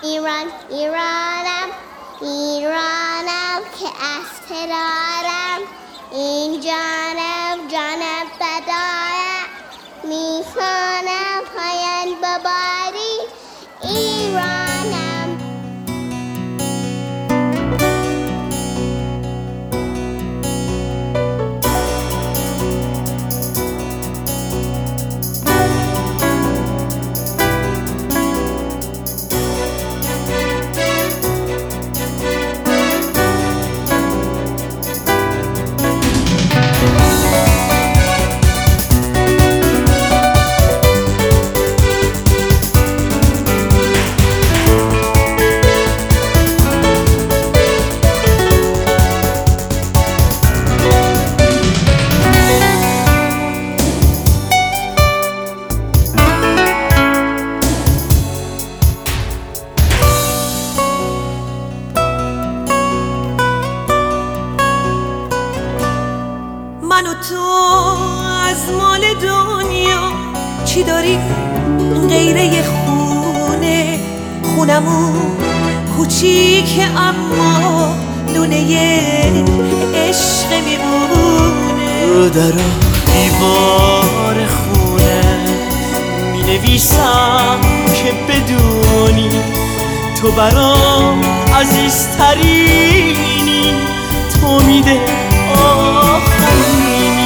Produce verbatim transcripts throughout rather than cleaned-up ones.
ایران ایرانم ایرانم که از ترارم این جانم جانم فدایم میخوانم پایان بباری ایرانم. من و تو از مال دنیا چی داری غیره خونه؟ خونمون کوچیکه اما دونه عشق میمونه. رو در دیوار خونه می نویسم که بدونی تو برام عزیزترینی، تو میده آخرینی.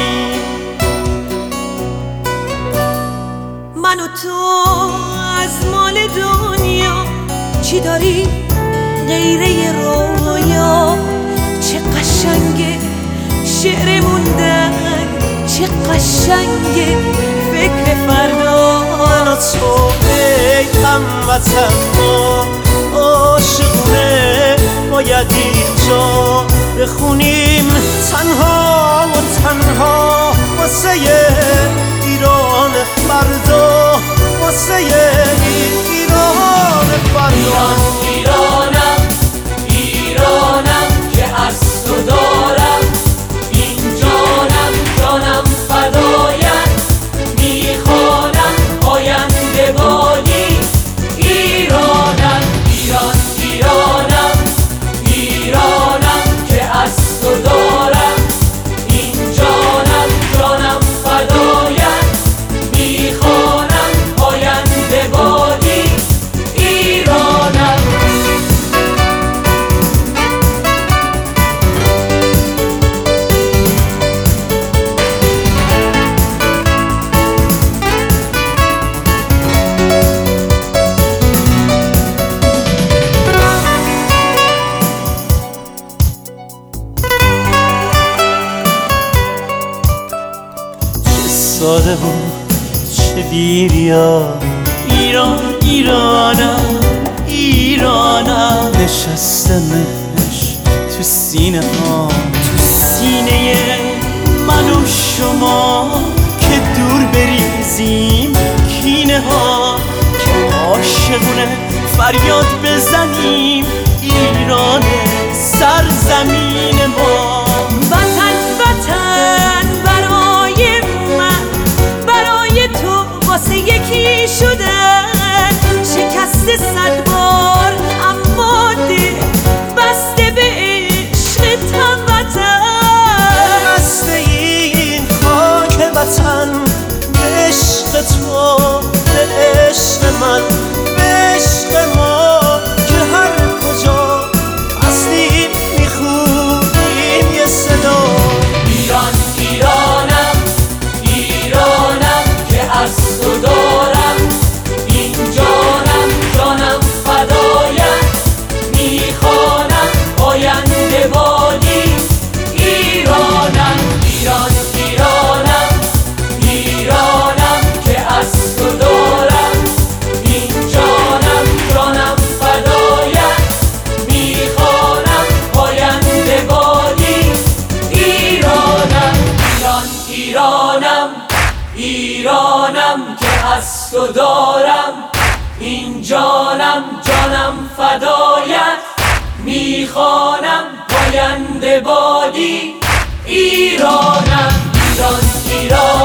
من و تو از مال دنیا چی داری غیره رویا؟ چه قشنگه شعر موندن، چه قشنگه فکر فردا. من و تو ای هموطن ما عاشقونه باید اینجا بخونیم تنها و تنها واسه ایران فردا، واسه ایران فردا. ایرانم ایرانم که از تو دارم این جانم جانم فدایت میخوانم آینده بادی ایرانم. ایران ایرانم ایرانم که از تو دارم این جانم جانم فدایت میخوانم آینده بادی ایرانم. ساده و چه بیریا ایران ایرانم ایرانم. نشستمش تو سینه ها، تو سینه من و شما که دور بریزیم کینه ها، که عاشقونه فریاد بزنیم ایران سرزمین ما. وطن وطن برای من برای تو واسه یکی شدن، شکست صد بار اما دل بسته به عشق هموطن. بسته این خاک وطن به عشق تو، به عشق من، به عشق ما، که هر کجا هستیم میخونیم یه صدا. ایران ایرانم ایرانم که از تو دارم این جانم جانم فدایت میخوانم آینده بادی ایرانم. ایران ایرانم ایرانم که از تو دارم این جانم جانم فدایت میخوانم آینده بادی ایرانم. ایران ایرانم ایرانم که از تو دارم این جانم جانم فدایت میخوانم آینده بادی ایرانم. ایران ایران